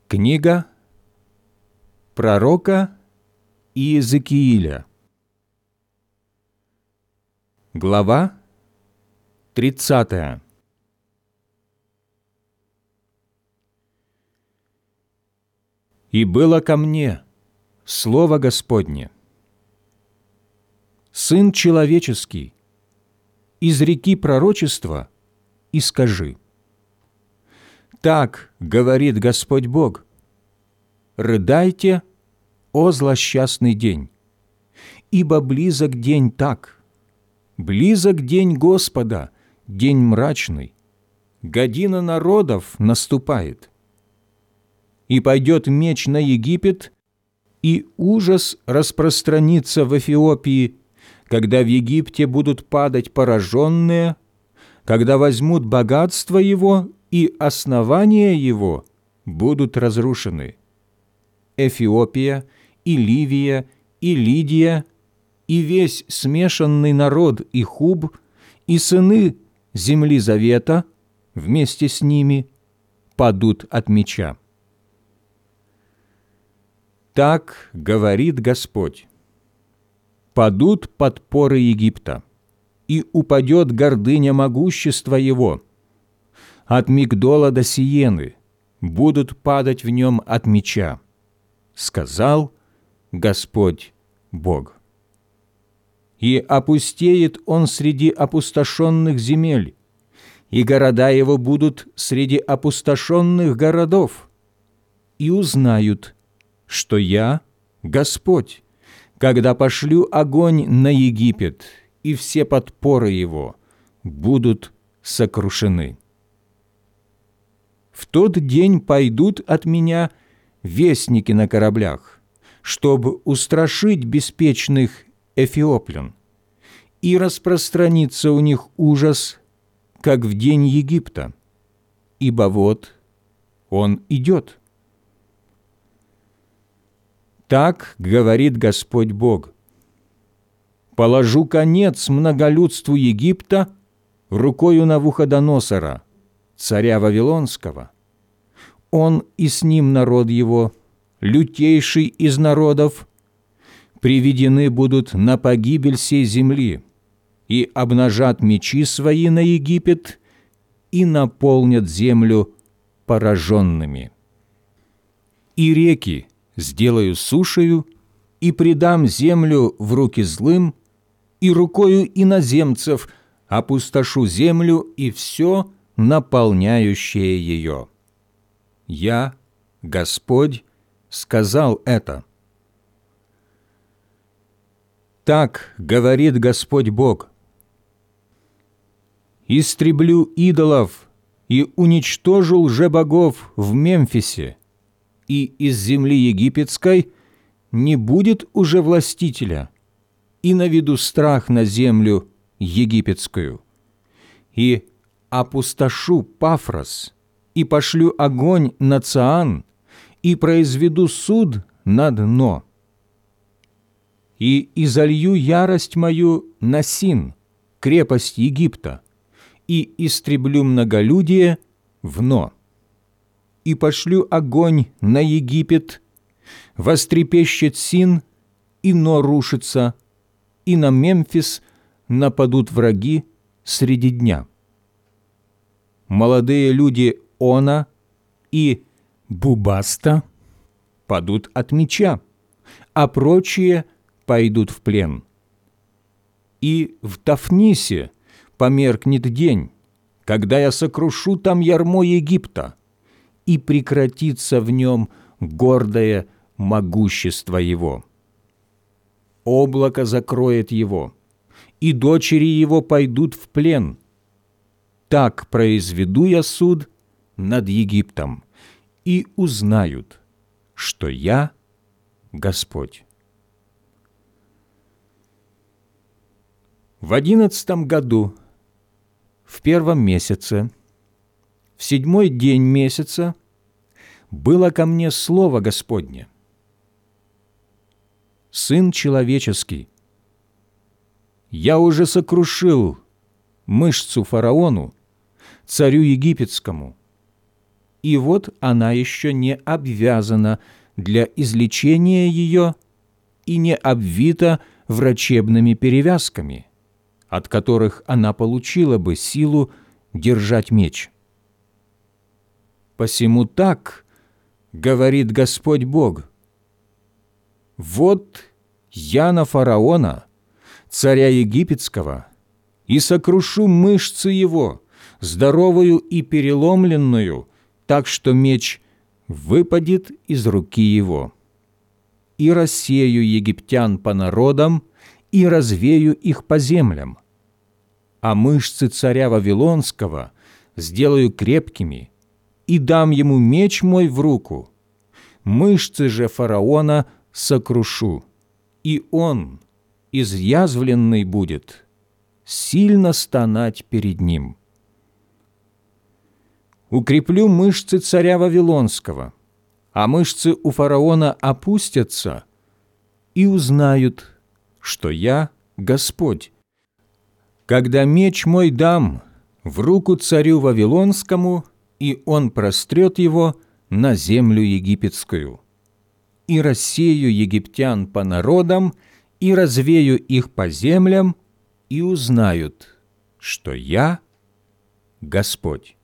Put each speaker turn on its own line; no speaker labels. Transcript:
Книга пророка Иезекииля, глава 30. «И было ко мне слово Господне: Сын человеческий, изреки пророчество и скажи: так говорит Господь Бог: рыдайте, о злосчастный день, ибо близок день так, близок день Господа, день мрачный, година народов наступает. И пойдет меч на Египет, и ужас распространится в Эфиопии, когда в Египте будут падать пораженные, когда возьмут богатство его, и основания его будут разрушены. Эфиопия, и Ливия, и Лидия, и весь смешанный народ и Хуб, и сыны земли завета вместе с ними падут от меча. Так говорит Господь: падут подпоры Египта, и упадет гордыня могущества его. От Мигдола до Сиены будут падать в нем от меча, сказал Господь Бог. И опустеет он среди опустошенных земель, и города его будут среди опустошенных городов, и узнают, что я Господь, когда пошлю огонь на Египет, и все подпоры его будут сокрушены. В тот день пойдут от меня вестники на кораблях, чтобы устрашить беспечных эфиоплян, и распространится у них ужас, как в день Египта, ибо вот он идет. Так говорит Господь Бог: положу конец многолюдству Египта рукою Навуходоносора, царя Вавилонского. Он и с ним народ его, лютейший из народов, приведены будут на погибель сей земли, и обнажат мечи свои на Египет, и наполнят землю пораженными. И реки сделаю сушею, и предам землю в руки злым, и рукою иноземцев опустошу землю и все, наполняющее ее. Я, Господь, сказал это. Так говорит Господь Бог: истреблю идолов и уничтожу лжебогов в Мемфисе, и из земли египетской не будет уже властителя, и наведу страх на землю египетскую, и опустошу Пафрос, и пошлю огонь на Цаан, и произведу суд на дно. И изолью ярость мою на Син, крепость Египта, и истреблю многолюдие в Но. И пошлю огонь на Египет, вострепещет Син, и Но рушится, и на Мемфис нападут враги среди дня. Молодые люди Она и Бубаста падут от меча, а прочие пойдут в плен. И в Тафнисе померкнет день, когда я сокрушу там ярмо Египта, и прекратится в нем гордое могущество его. Облако закроет его, и дочери его пойдут в плен. Так произведу я суд над Египтом, и узнают, что я Господь. В 11 году, в 1 месяце, в 7 день месяца, было ко мне слово Господне: Сын человеческий, я уже сокрушил мышцу фараону, царю египетскому, и вот она еще не обвязана для излечения ее и не обвита врачебными перевязками, от которых она получила бы силу держать меч. Посему так говорит Господь Бог: вот я на фараона, царя египетского, и сокрушу мышцы его, здоровую и переломленную, так что меч выпадет из руки его. И рассею египтян по народам, и развею их по землям. А мышцы царя Вавилонского сделаю крепкими, и дам ему меч мой в руку. Мышцы же фараона сокрушу, и он, изъязвленный будет, сильно стонать перед ним. Укреплю мышцы царя Вавилонского, а мышцы у фараона опустятся, и узнают, что я Господь, когда меч мой дам в руку царю Вавилонскому, и он прострет его на землю египетскую. И рассею египтян по народам, и развею их по землям, и узнают, что я Господь».